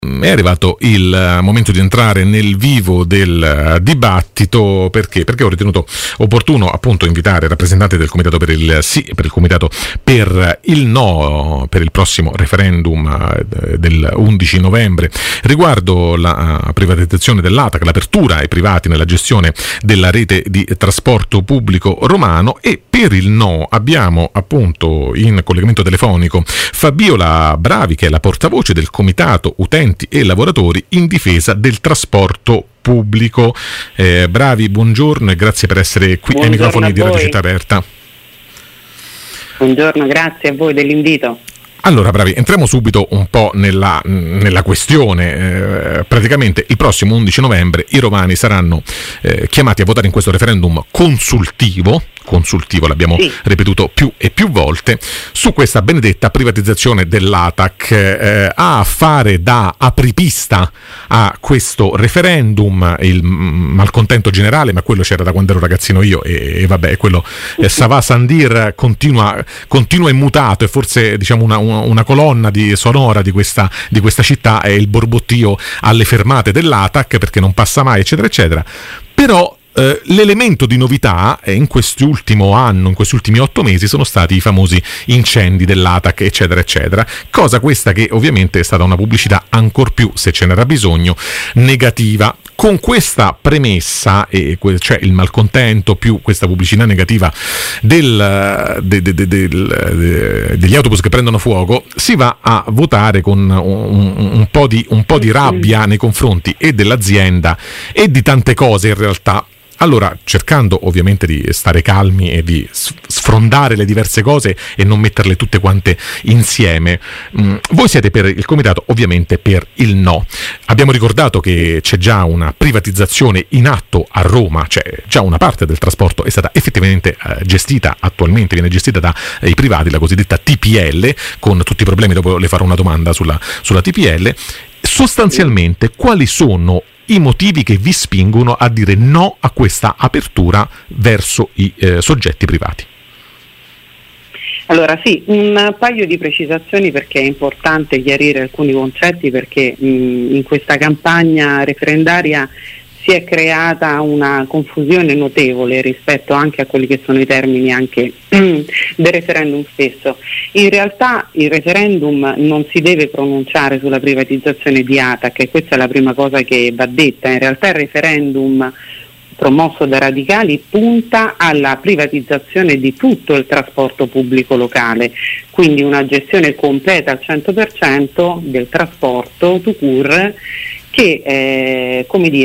È arrivato il momento di entrare nel vivo del dibattito. Perché ho ritenuto opportuno appunto invitare il rappresentante del comitato per il sì e per il comitato per il no per il prossimo referendum del 11 novembre riguardo la privatizzazione dell'ATAC, l'apertura ai privati nella gestione della rete di trasporto pubblico romano. E per il no abbiamo appunto in collegamento telefonico Fabiola Bravi, che è la portavoce del comitato utenti e lavoratori in difesa del trasporto pubblico. Bravi, buongiorno e grazie per essere qui ai microfoni di Radio Città Aperta. Buongiorno, grazie a voi dell'invito. Allora, Bravi, entriamo subito un po' nella questione. Praticamente il prossimo 11 novembre i romani saranno chiamati a votare in questo referendum consultivo, l'abbiamo ripetuto più e più volte, su questa benedetta privatizzazione dell'ATAC. A fare da apripista a questo referendum il malcontento generale, ma quello c'era da quando ero ragazzino io e vabbè, quello Savà Sandir continua immutato, e forse diciamo una colonna sonora di questa città è il borbottio alle fermate dell'ATAC, perché non passa mai, eccetera eccetera. Però l'elemento di novità in quest'ultimo anno, in questi ultimi 8 mesi, sono stati i famosi incendi dell'ATAC, eccetera eccetera, cosa questa che ovviamente è stata una pubblicità ancor più, se ce n'era bisogno, negativa. Con questa premessa, cioè il malcontento più questa pubblicità negativa degli autobus che prendono fuoco, si va a votare con un po' di rabbia nei confronti e dell'azienda e di tante cose in realtà. Allora, cercando ovviamente di stare calmi e di sfrondare le diverse cose e non metterle tutte quante insieme, voi siete per il comitato ovviamente per il no. Abbiamo ricordato che c'è già una privatizzazione in atto a Roma, cioè già una parte del trasporto è stata effettivamente gestita, attualmente viene gestita dai privati, la cosiddetta TPL, con tutti i problemi. Dopo le farò una domanda sulla TPL. Sostanzialmente, quali sono i motivi che vi spingono a dire no a questa apertura verso i soggetti privati? Allora sì, un paio di precisazioni, perché è importante chiarire alcuni concetti, perché in questa campagna referendaria si è creata una confusione notevole rispetto anche a quelli che sono i termini anche del referendum stesso. In realtà il referendum non si deve pronunciare sulla privatizzazione di ATAC, e questa è la prima cosa che va detta. In realtà il referendum promosso da Radicali punta alla privatizzazione di tutto il trasporto pubblico locale, quindi una gestione completa al 100% del trasporto tout court, che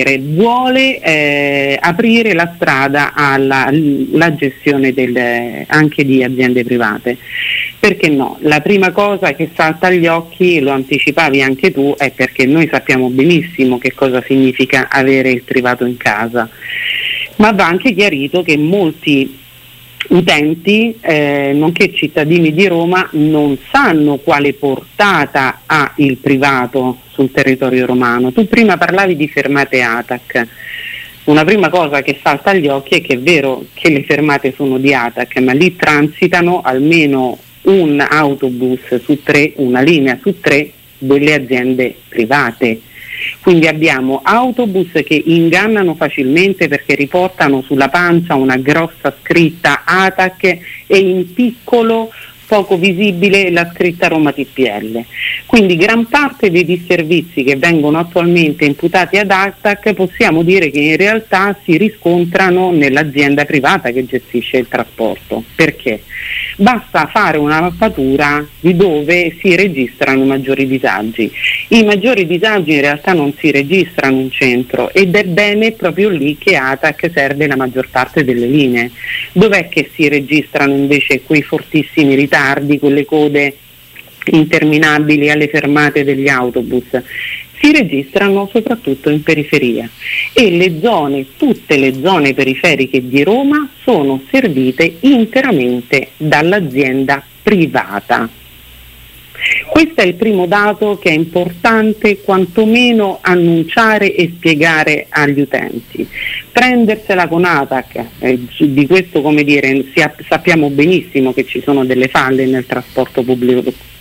vuole aprire la strada alla gestione anche di aziende private. Perché no? La prima cosa che salta agli occhi, lo anticipavi anche tu, è perché noi sappiamo benissimo che cosa significa avere il privato in casa, ma va anche chiarito che molti utenti, nonché cittadini di Roma, non sanno quale portata ha il privato sul territorio romano. Tu prima parlavi di fermate ATAC. Una prima cosa che salta agli occhi è che è vero che le fermate sono di ATAC, ma lì transitano almeno un autobus su 3, una linea su 3 delle aziende private. Quindi abbiamo autobus che ingannano facilmente perché riportano sulla pancia una grossa scritta ATAC e in piccolo, poco visibile, la scritta Roma TPL. Quindi gran parte dei disservizi che vengono attualmente imputati ad ATAC possiamo dire che in realtà si riscontrano nell'azienda privata che gestisce il trasporto. Perché? Basta fare una mappatura di dove si registrano i maggiori disagi. I maggiori disagi in realtà non si registrano in centro, ed è bene proprio lì che ATAC serve la maggior parte delle linee. Dov'è che si registrano invece quei fortissimi ritardi, quelle code interminabili alle fermate degli autobus? Si registrano soprattutto in periferia, e tutte le zone periferiche di Roma sono servite interamente dall'azienda privata. Questo è il primo dato che è importante quantomeno annunciare e spiegare agli utenti. Prendersela con ATAC, di questo sappiamo benissimo che ci sono delle falle nel trasporto pubblico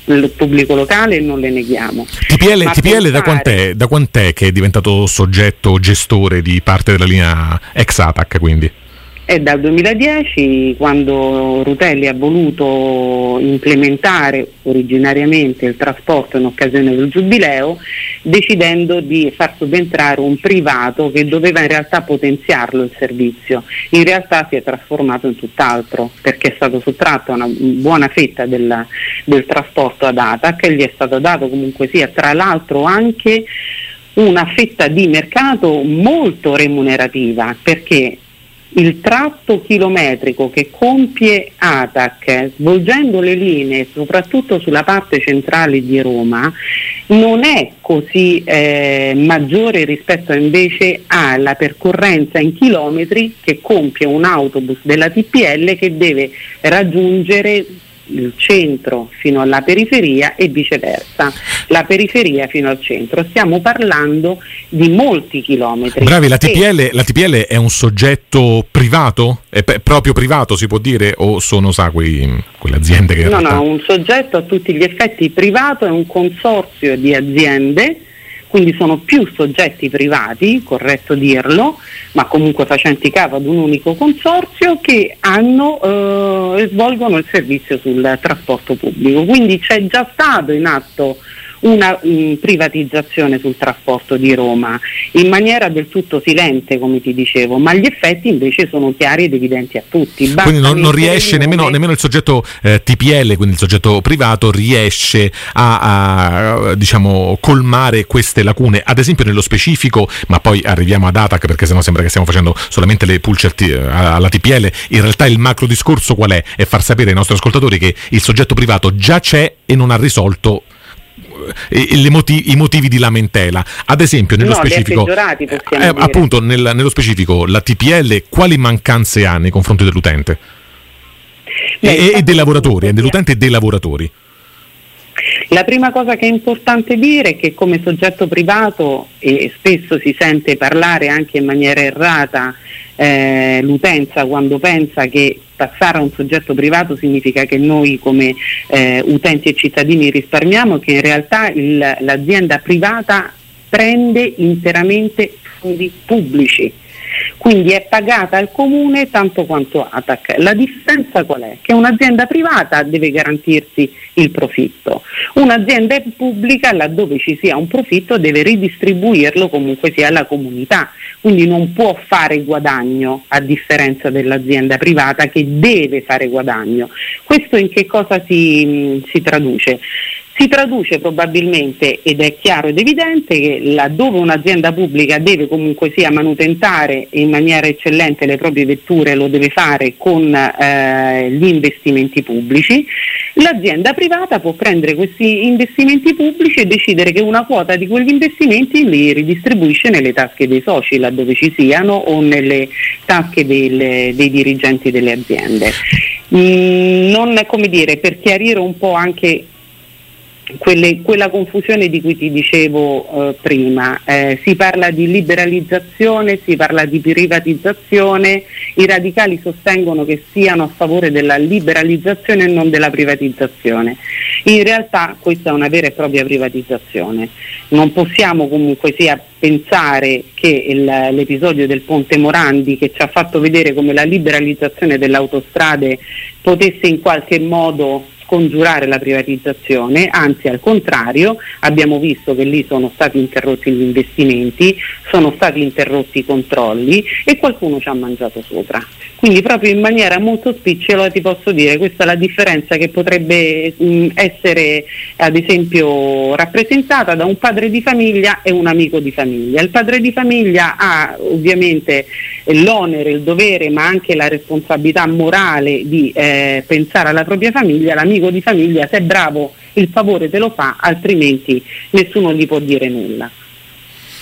il pubblico locale non le neghiamo. TPL da quant'è che è diventato soggetto gestore di parte della linea ex ATAC, quindi? È dal 2010, quando Rutelli ha voluto implementare originariamente il trasporto in occasione del Giubileo, decidendo di far subentrare un privato che doveva in realtà potenziarlo il servizio. In realtà si è trasformato in tutt'altro, perché è stato sottratto una buona fetta del trasporto ad ATAC e gli è stato dato comunque sia, tra l'altro, anche una fetta di mercato molto remunerativa, perché il tratto chilometrico che compie ATAC svolgendo le linee soprattutto sulla parte centrale di Roma non è così maggiore rispetto invece alla percorrenza in chilometri che compie un autobus della TPL che deve raggiungere il centro fino alla periferia e viceversa, la periferia fino al centro. Stiamo parlando di molti chilometri. Bravi, la TPL è un soggetto privato? È proprio privato, si può dire? O sono, quelle aziende che... No, un soggetto a tutti gli effetti privato, è un consorzio di aziende, quindi sono più soggetti privati, corretto dirlo, ma comunque facenti capo ad un unico consorzio che svolgono il servizio sul trasporto pubblico. Quindi c'è già stato in atto una privatizzazione sul trasporto di Roma in maniera del tutto silente, come ti dicevo, ma gli effetti invece sono chiari ed evidenti a tutti. Quindi non riesce nemmeno il soggetto TPL, quindi il soggetto privato, riesce a diciamo colmare queste lacune, ad esempio nello specifico, ma poi arriviamo ad ATAC perché sennò sembra che stiamo facendo solamente le pulce alla TPL. In realtà il macro discorso qual è? È far sapere ai nostri ascoltatori che il soggetto privato già c'è e non ha risolto i motivi di lamentela. Ad esempio nello specifico appunto nello specifico la TPL quali mancanze ha nei confronti dell'utente e dei lavoratori, dell'utente e dei lavoratori? La prima cosa che è importante dire è che come soggetto privato, e spesso si sente parlare anche in maniera errata l'utenza quando pensa che passare a un soggetto privato significa che noi come utenti e cittadini risparmiamo, che in realtà l'azienda privata prende interamente fondi pubblici, quindi è pagata al comune tanto quanto ATAC. La differenza qual è? Che un'azienda privata deve garantirsi il profitto, un'azienda pubblica, laddove ci sia un profitto, deve ridistribuirlo comunque sia alla comunità, quindi non può fare guadagno, a differenza dell'azienda privata che deve fare guadagno. Questo in che cosa si traduce? Si traduce probabilmente, ed è chiaro ed evidente, che laddove un'azienda pubblica deve comunque sia manutentare in maniera eccellente le proprie vetture, lo deve fare con gli investimenti pubblici. L'azienda privata può prendere questi investimenti pubblici e decidere che una quota di quegli investimenti li ridistribuisce nelle tasche dei soci, laddove ci siano, o nelle tasche dei dirigenti delle aziende. Per chiarire un po' anche quella confusione di cui ti dicevo prima, si parla di liberalizzazione, si parla di privatizzazione. I radicali sostengono che siano a favore della liberalizzazione e non della privatizzazione. In realtà questa è una vera e propria privatizzazione. Non possiamo comunque sia pensare che l'episodio del Ponte Morandi, che ci ha fatto vedere come la liberalizzazione delle autostrade potesse in qualche modo scongiurare la privatizzazione, anzi al contrario, abbiamo visto che lì sono stati interrotti gli investimenti, sono stati interrotti i controlli e qualcuno ci ha mangiato sopra. Quindi proprio in maniera molto spicciola ti posso dire, questa è la differenza che potrebbe essere ad esempio rappresentata da un padre di famiglia e un amico di famiglia. Il padre di famiglia ha ovviamente l'onere, il dovere, ma anche la responsabilità morale di pensare alla propria famiglia. L'amico di famiglia, se è bravo, il favore te lo fa, altrimenti nessuno gli può dire nulla.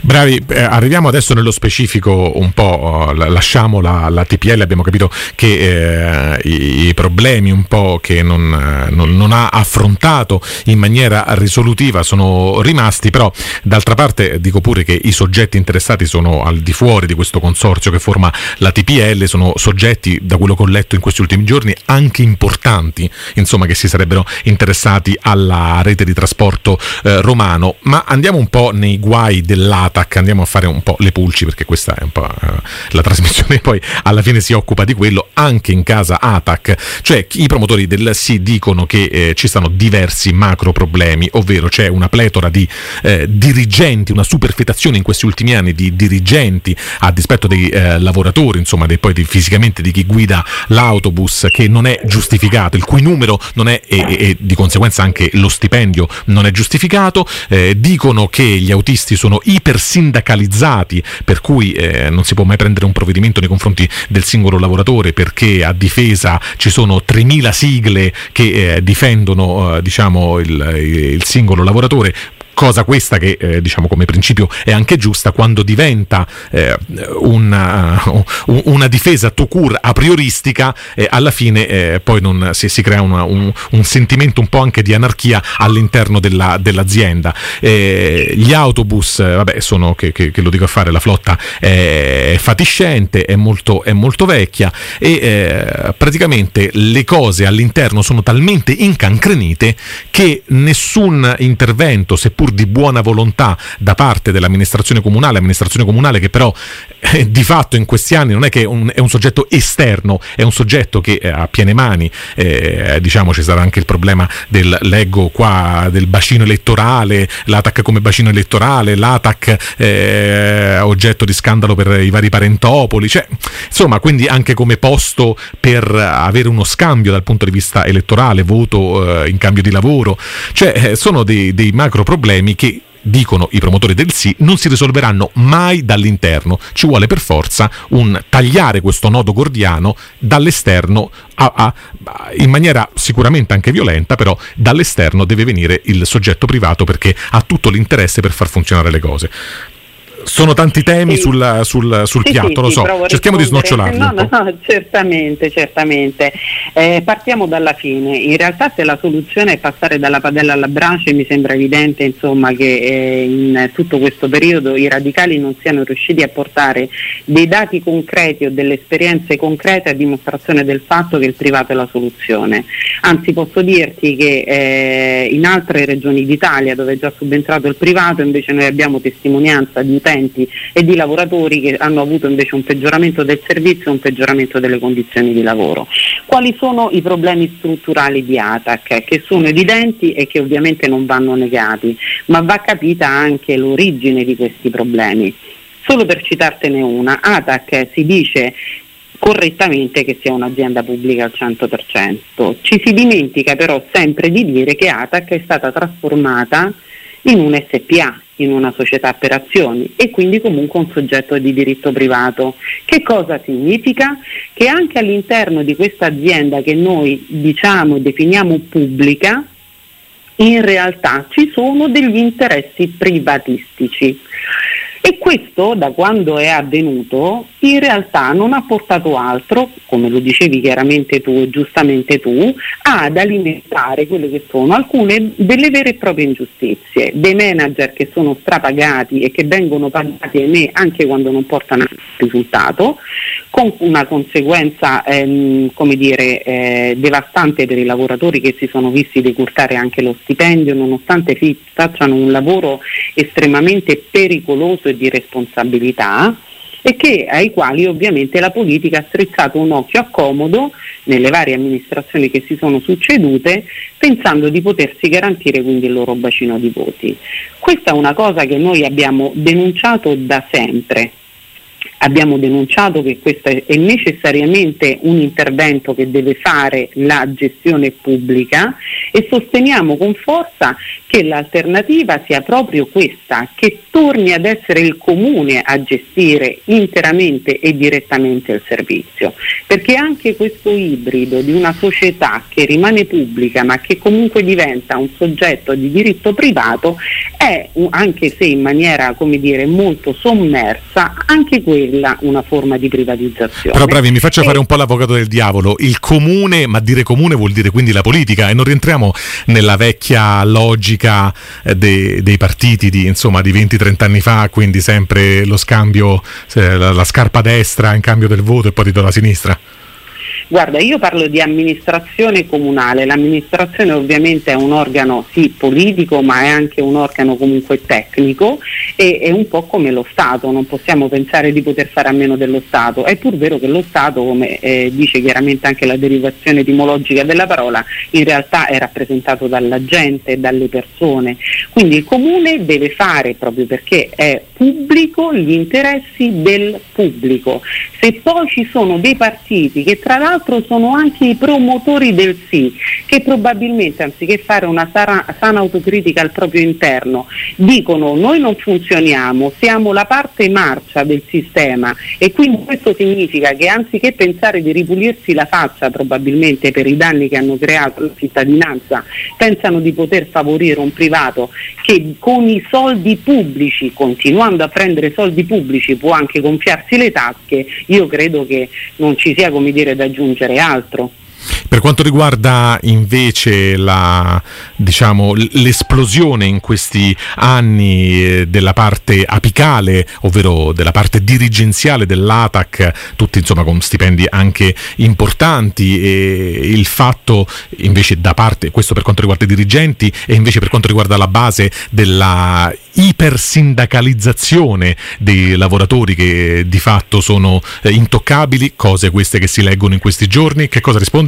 Bravi, arriviamo adesso nello specifico un po', lasciamo la TPL, abbiamo capito che i problemi un po' che non ha affrontato in maniera risolutiva sono rimasti, però d'altra parte dico pure che i soggetti interessati sono al di fuori di questo consorzio che forma la TPL, sono soggetti, da quello che ho letto in questi ultimi giorni, anche importanti, insomma, che si sarebbero interessati alla rete di trasporto romano. Ma andiamo un po' nei guai dell'ATAC, andiamo a fare un po' le pulci, perché questa è un po' la trasmissione, poi alla fine si occupa di quello anche in casa ATAC. Cioè, i promotori del sì dicono che ci stanno diversi macro problemi, ovvero c'è una pletora di dirigenti, una superfetazione in questi ultimi anni di dirigenti a dispetto dei lavoratori, insomma fisicamente di chi guida l'autobus, che non è giustificato, il cui numero non è e di conseguenza anche lo stipendio non è giustificato. Dicono che gli autisti sono ipersindacalizzati, per cui non si può mai prendere un provvedimento nei confronti del singolo lavoratore, perché a difesa ci sono 3.000 sigle che difendono il singolo lavoratore. Cosa questa che diciamo come principio è anche giusta quando diventa una difesa tout court a prioristica, alla fine poi non si crea un sentimento un po' anche di anarchia all'interno dell'azienda. Gli autobus, sono che lo dico a fare, la flotta è fatiscente, è molto vecchia, e praticamente le cose all'interno sono talmente incancrenite che nessun intervento, seppur di buona volontà da parte dell'amministrazione comunale che però di fatto in questi anni non è che è un soggetto esterno, è un soggetto che ha piene mani. Ci sarà anche il problema leggo qua, del bacino elettorale, l'ATAC come bacino elettorale, l'ATAC oggetto di scandalo per i vari parentopoli, cioè insomma, quindi anche come posto per avere uno scambio dal punto di vista elettorale, voto in cambio di lavoro, cioè sono dei macro problemi che, dicono i promotori del sì, non si risolveranno mai dall'interno. Ci vuole per forza tagliare questo nodo gordiano dall'esterno, in maniera sicuramente anche violenta, però dall'esterno deve venire il soggetto privato, perché ha tutto l'interesse per far funzionare le cose. Sono tanti temi sul piatto, lo so, cerchiamo di snocciolarli. No, certamente. Partiamo dalla fine. In realtà, se la soluzione è passare dalla padella alla brace, mi sembra evidente, insomma, che in tutto questo periodo i radicali non siano riusciti a portare dei dati concreti o delle esperienze concrete a dimostrazione del fatto che il privato è la soluzione. Anzi, posso dirti che in altre regioni d'Italia, dove è già subentrato il privato, invece noi abbiamo testimonianza di utenti e di lavoratori che hanno avuto invece un peggioramento del servizio e un peggioramento delle condizioni di lavoro. Quali sono i problemi strutturali di ATAC? Che sono evidenti e che ovviamente non vanno negati, ma va capita anche l'origine di questi problemi. Solo per citartene una, ATAC si dice correttamente che sia un'azienda pubblica al 100%, ci si dimentica però sempre di dire che ATAC è stata trasformata in un SPA, in una società per azioni, e quindi comunque un soggetto di diritto privato. Che cosa significa? Che anche all'interno di questa azienda, che noi definiamo pubblica, in realtà ci sono degli interessi privatistici. E questo, da quando è avvenuto, in realtà non ha portato altro, come lo dicevi chiaramente tu e giustamente tu, ad alimentare quelle che sono alcune delle vere e proprie ingiustizie, dei manager che sono strapagati e che vengono pagati, ahimè, anche quando non portano risultato, con una conseguenza devastante per i lavoratori, che si sono visti decurtare anche lo stipendio, nonostante facciano un lavoro estremamente pericoloso e di responsabilità, e ai quali ovviamente la politica ha strizzato un occhio a comodo nelle varie amministrazioni che si sono succedute, pensando di potersi garantire quindi il loro bacino di voti. Questa è una cosa che noi abbiamo denunciato da sempre. Abbiamo denunciato che questo è necessariamente un intervento che deve fare la gestione pubblica, e sosteniamo con forza che l'alternativa sia proprio questa, che torni ad essere il comune a gestire interamente e direttamente il servizio, perché anche questo ibrido di una società che rimane pubblica ma che comunque diventa un soggetto di diritto privato è, anche se in maniera, come dire, molto sommersa, anche quella una forma di privatizzazione. Però bravi, mi faccia fare un po' l'avvocato del diavolo. Il comune, ma dire comune vuol dire quindi la politica, e non rientriamo nella vecchia logica dei partiti di 20-30 anni fa, quindi sempre lo scambio, la scarpa destra in cambio del voto e poi ti do la sinistra. Guarda, io parlo di amministrazione comunale. L'amministrazione ovviamente è un organo sì politico, ma è anche un organo comunque tecnico, e è un po' come lo Stato, non possiamo pensare di poter fare a meno dello Stato. È pur vero che lo Stato, come dice chiaramente anche la derivazione etimologica della parola, in realtà è rappresentato dalla gente e dalle persone. Quindi il comune deve fare, proprio perché è pubblico, gli interessi del pubblico. Se poi ci sono dei partiti che tra l'altro sono anche i promotori del sì, che probabilmente anziché fare una sana autocritica al proprio interno dicono noi non funzioniamo, siamo la parte marcia del sistema, e quindi questo significa che anziché pensare di ripulirsi la faccia probabilmente per i danni che hanno creato la cittadinanza, pensano di poter favorire un privato che con i soldi pubblici, continuando a prendere soldi pubblici, può anche gonfiarsi le tasche. Io credo che non ci sia, come dire, da aggiungere altro. Per quanto riguarda invece l'esplosione in questi anni della parte apicale, ovvero della parte dirigenziale dell'ATAC, tutti con stipendi anche importanti, e il fatto invece da parte, questo per quanto riguarda i dirigenti, e invece per quanto riguarda la base della ipersindacalizzazione dei lavoratori che di fatto sono intoccabili, cose queste che si leggono in questi giorni, che cosa risponde?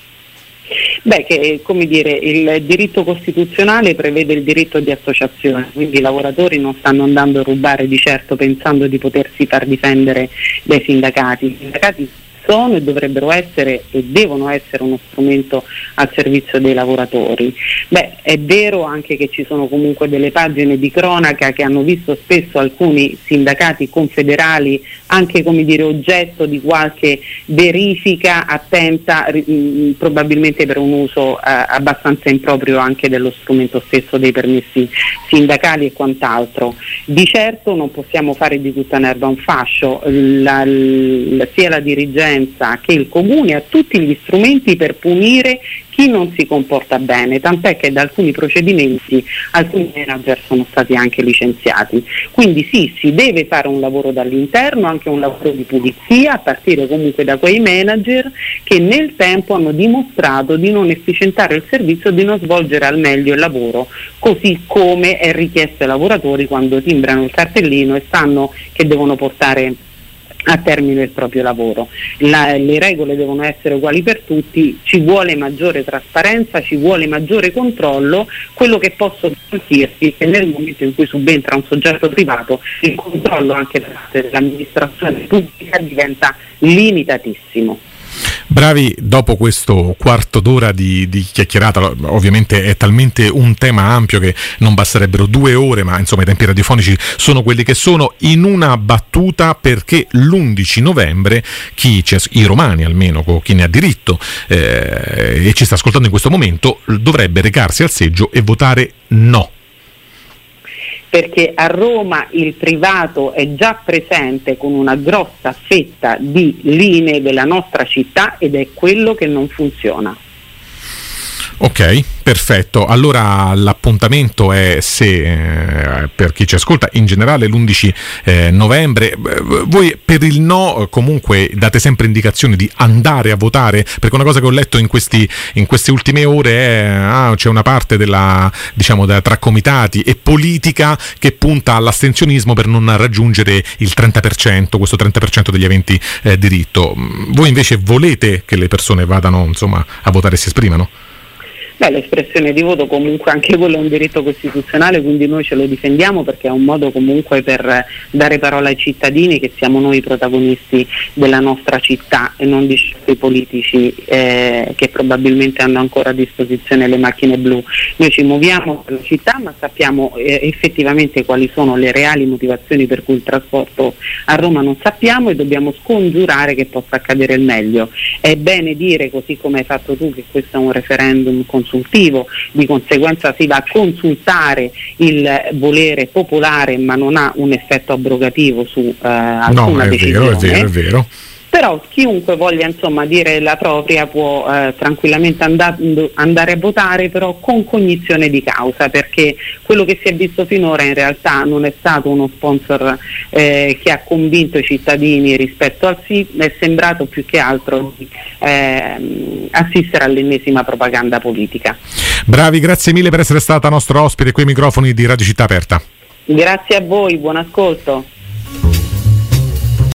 Beh, che come dire, il diritto costituzionale prevede il diritto di associazione, quindi i lavoratori non stanno andando a rubare di certo pensando di potersi far difendere dai sindacati. I sindacati sono e dovrebbero essere e devono essere uno strumento al servizio dei lavoratori. Beh, è vero anche che ci sono comunque delle pagine di cronaca che hanno visto spesso alcuni sindacati confederali anche, come dire, oggetto di qualche verifica attenta, probabilmente per un uso abbastanza improprio anche dello strumento stesso dei permessi sindacali e quant'altro. Di certo non possiamo fare di tutta l'erba un fascio, sia la dirigenza che il comune ha tutti gli strumenti per punire chi non si comporta bene, tant'è che da alcuni procedimenti alcuni manager sono stati anche licenziati. Quindi sì, si deve fare un lavoro dall'interno, anche un lavoro di pulizia, a partire comunque da quei manager che nel tempo hanno dimostrato di non efficientare il servizio, di non svolgere al meglio il lavoro, così come è richiesto ai lavoratori quando timbrano il cartellino e sanno che devono portare a termine il proprio lavoro. Le regole devono essere uguali per tutti, ci vuole maggiore trasparenza, ci vuole maggiore controllo. Quello che posso garantirti è che nel momento in cui subentra un soggetto privato, il controllo anche da parte dell'amministrazione pubblica diventa limitatissimo. Bravi, dopo questo quarto d'ora di chiacchierata, ovviamente è talmente un tema ampio che non basterebbero 2 ore, ma insomma i tempi radiofonici sono quelli che sono. In una battuta, perché l'11 novembre i romani, almeno chi ne ha diritto e ci sta ascoltando in questo momento, dovrebbe recarsi al seggio e votare no? Perché a Roma il privato è già presente con una grossa fetta di linee della nostra città ed è quello che non funziona. Ok, perfetto. Allora l'appuntamento è, se per chi ci ascolta, in generale l'11 novembre. Voi per il no comunque date sempre indicazioni di andare a votare, perché una cosa che ho letto in queste ultime ore è c'è una parte tra comitati e politica che punta all'astensionismo per non raggiungere il 30%, questo 30% degli aventi diritto. Voi invece volete che le persone vadano a votare e si esprimano? L'espressione di voto comunque anche quello è un diritto costituzionale, quindi noi ce lo difendiamo perché è un modo comunque per dare parola ai cittadini, che siamo noi i protagonisti della nostra città e non di certi politici che probabilmente hanno ancora a disposizione le macchine blu. Noi ci muoviamo per la città, ma sappiamo effettivamente quali sono le reali motivazioni per cui il trasporto a Roma non sappiamo, e dobbiamo scongiurare che possa accadere il meglio. È bene dire, così come hai fatto tu, che questo è un referendum consultivo, di conseguenza si va a consultare il volere popolare, ma non ha un effetto abrogativo su alcuna decisione. È vero. Però chiunque voglia dire la propria può tranquillamente andare a votare, però con cognizione di causa, perché quello che si è visto finora in realtà non è stato uno sponsor che ha convinto i cittadini rispetto al sì, è sembrato più che altro assistere all'ennesima propaganda politica. Bravi, grazie mille per essere stata nostro ospite qui ai microfoni di Radio Città Aperta. Grazie a voi, buon ascolto.